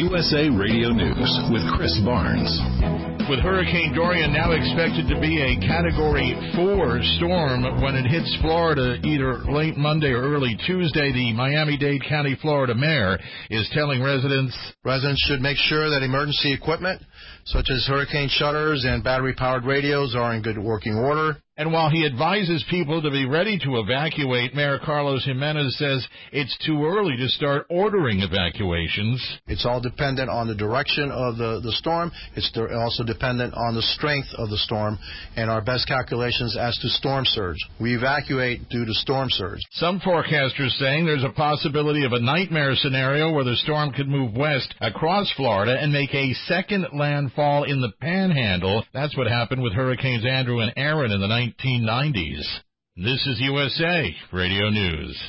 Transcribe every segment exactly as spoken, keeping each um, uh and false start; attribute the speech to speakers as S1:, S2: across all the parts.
S1: U S A Radio News with Chris Barnes.
S2: With Hurricane Dorian now expected to be a Category four storm when it hits Florida either late Monday or early Tuesday, the Miami-Dade County, Florida mayor is telling residents
S3: residents should make sure that emergency equipment such as hurricane shutters and battery-powered radios are in good working order.
S2: And while he advises people to be ready to evacuate, Mayor Carlos Jimenez says it's too early to start ordering evacuations.
S3: It's all dependent on the direction of the, the storm. It's also dependent on the strength of the storm and our best calculations as to storm surge. We evacuate due to storm surge.
S2: Some forecasters saying there's a possibility of a nightmare scenario where the storm could move west across Florida and make a second landfall in the Panhandle. That's what happened with Hurricanes Andrew and Aaron in the nineteen nineties. This is U S A Radio News.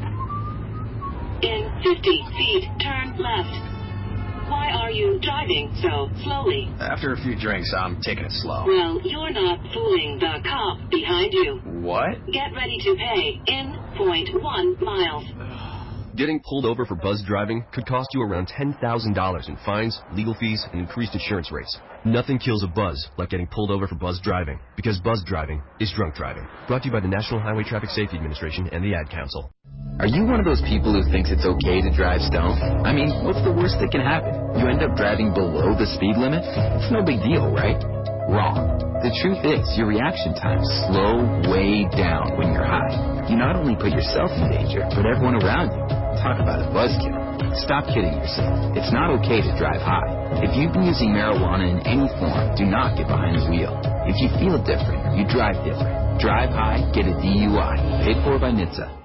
S4: In fifty feet, turn left. Why are you driving so slowly?
S5: After a few drinks, I'm taking it slow.
S4: Well, you're not fooling the cop behind you.
S5: What?
S4: Get ready to pay in point one miles.
S6: Getting pulled over for buzz driving could cost you around ten thousand dollars in fines, legal fees, and increased insurance rates. Nothing kills a buzz like getting pulled over for buzz driving, because buzz driving is drunk driving. Brought to you by the National Highway Traffic Safety Administration and the Ad Council.
S7: Are you one of those people who thinks it's okay to drive stoned? I mean, what's the worst that can happen? You end up driving below the speed limit? It's no big deal, right? Wrong. The truth is, your reaction times slow way down when you're high. You not only put yourself in danger, but everyone around you. Talk about a buzzkill. Stop kidding yourself. It's not okay to drive high. If you've been using marijuana in any form, do not get behind the wheel. If you feel different, you drive different. Drive high, get a D U I. Paid for by N H T S A.